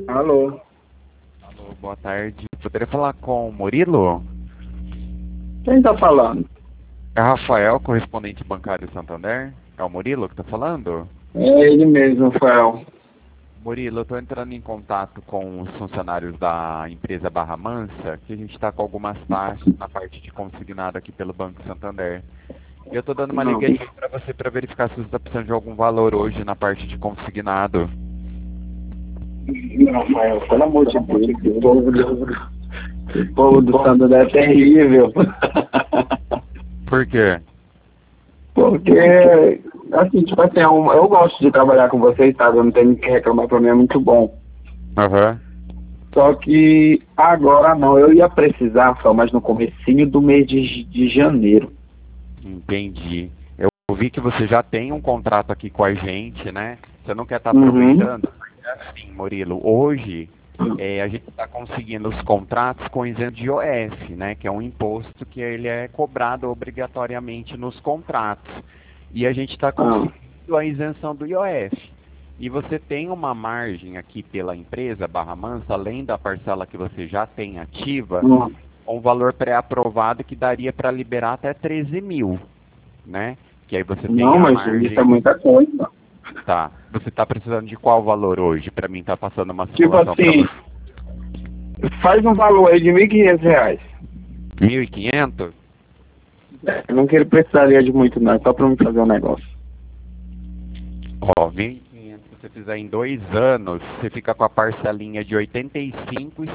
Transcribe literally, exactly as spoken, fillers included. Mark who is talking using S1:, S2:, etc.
S1: Alô?
S2: Alô, boa tarde. Poderia falar com o Murilo?
S1: Quem tá falando?
S2: É Rafael, correspondente bancário Santander? É o Murilo que está falando?
S1: É ele mesmo, Rafael.
S2: Murilo, eu estou entrando em contato com os funcionários da empresa Barra Mansa, que a gente está com algumas taxas na parte de consignado aqui pelo Banco Santander. E eu estou dando uma
S1: Não.
S2: ligadinha para você para verificar se você está precisando de algum valor hoje na parte de consignado.
S1: Não, Rafael, pelo amor de Deus, o povo do, o povo do Santander é terrível.
S2: Por quê?
S1: Porque, assim, tipo assim, é um- eu gosto de trabalhar com vocês, sabe? Eu não tenho o que reclamar, pra mim é muito bom.
S2: Aham.
S1: Só que agora não, eu ia precisar, só mas no comecinho do mês de, de janeiro.
S2: Entendi. Eu vi que você já tem um contrato aqui com a gente, né? Você não quer estar
S1: Uhum.
S2: aproveitando? Assim, Murilo, hoje é, a gente está conseguindo os contratos com isento de I O F, né? Que é um imposto que ele é cobrado obrigatoriamente nos contratos. E a gente está
S1: Ah,
S2: conseguindo a isenção do I O F. E você tem uma margem aqui pela empresa Barra Mansa, além da parcela que você já tem ativa,
S1: não.
S2: um valor pré-aprovado que daria para liberar até treze mil, né? Que aí você tem
S1: Não,
S2: a
S1: mas isso é
S2: margem.
S1: muita coisa.
S2: Tá. Você está precisando de qual valor hoje para mim estar passando uma
S1: Tipo
S2: simulação para
S1: assim,
S2: você?
S1: faz um valor aí de mil e quinhentos reais.
S2: mil e quinhentos?
S1: Eu não quero precisaria de muito não, é só pra me fazer um negócio.
S2: Ó, mil e quinhentos se você fizer em dois anos, você fica com a parcelinha de oitenta e cinco